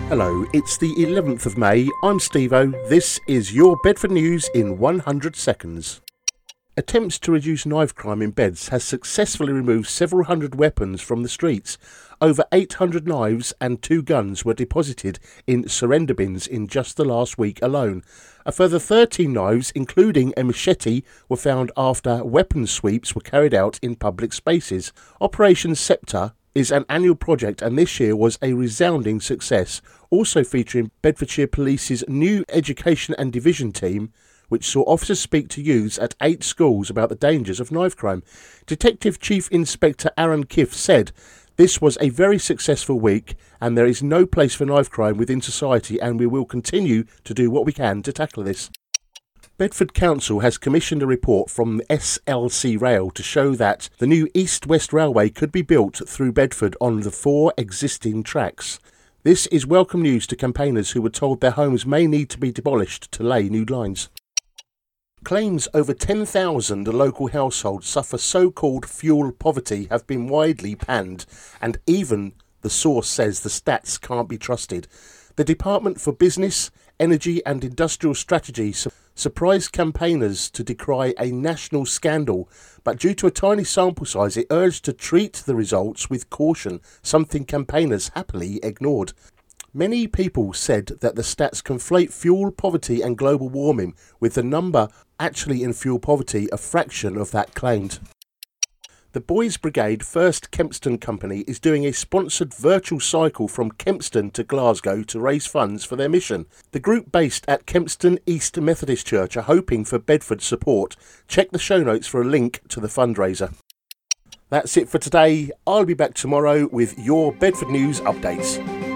Hello, it's the 11th of May. I'm Steve-O. This is your Bedford News in 100 seconds. Attempts to reduce knife crime in Beds has successfully removed several hundred weapons from the streets. Over 800 knives and 2 guns were deposited in surrender bins in just the last week alone. A further 13 knives, including a machete, were found after weapons sweeps were carried out in public spaces. Operation Sceptre is an annual project, and this year was a resounding success, also featuring Bedfordshire Police's new education and division team, which saw officers speak to youths at 8 schools about the dangers of knife crime. Detective Chief Inspector Aaron Kiff said, "This was a very successful week, and there is no place for knife crime within society, and we will continue to do what we can to tackle this." Bedford Council has commissioned a report from SLC Rail to show that the new East-West Railway could be built through Bedford on the 4 existing tracks. This is welcome news to campaigners who were told their homes may need to be demolished to lay new lines. Claims over 10,000 local households suffer so-called fuel poverty have been widely panned, and even the source says the stats can't be trusted. The Department for Business, Energy and Industrial Strategy surprised campaigners to decry a national scandal, but due to a tiny sample size it urged to treat the results with caution, something campaigners happily ignored. Many people said that the stats conflate fuel poverty and global warming, with the number actually in fuel poverty a fraction of that claimed. The Boys Brigade First Kempston Company is doing a sponsored virtual cycle from Kempston to Glasgow to raise funds for their mission. The group based at Kempston East Methodist Church are hoping for Bedford support. Check the show notes for a link to the fundraiser. That's it for today. I'll be back tomorrow with your Bedford News updates.